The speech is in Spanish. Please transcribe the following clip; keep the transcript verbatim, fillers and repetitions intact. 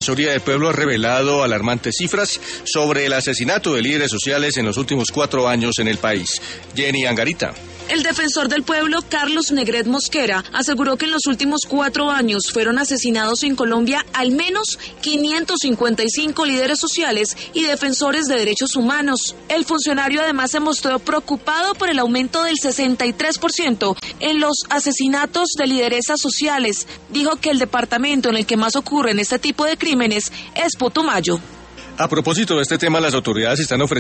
La Defensoría del Pueblo ha revelado alarmantes cifras sobre el asesinato de líderes sociales en los últimos cuatro años en el país. Jenny Angarita. El defensor del pueblo, Carlos Negret Mosquera, aseguró que en los últimos cuatro años fueron asesinados en Colombia al menos quinientos cincuenta y cinco líderes sociales y defensores de derechos humanos. El funcionario además se mostró preocupado por el aumento del sesenta y tres por ciento en los asesinatos de lideresas sociales. Dijo que el departamento en el que más ocurren este tipo de crímenes es Putumayo. A propósito de este tema, las autoridades están ofreciendo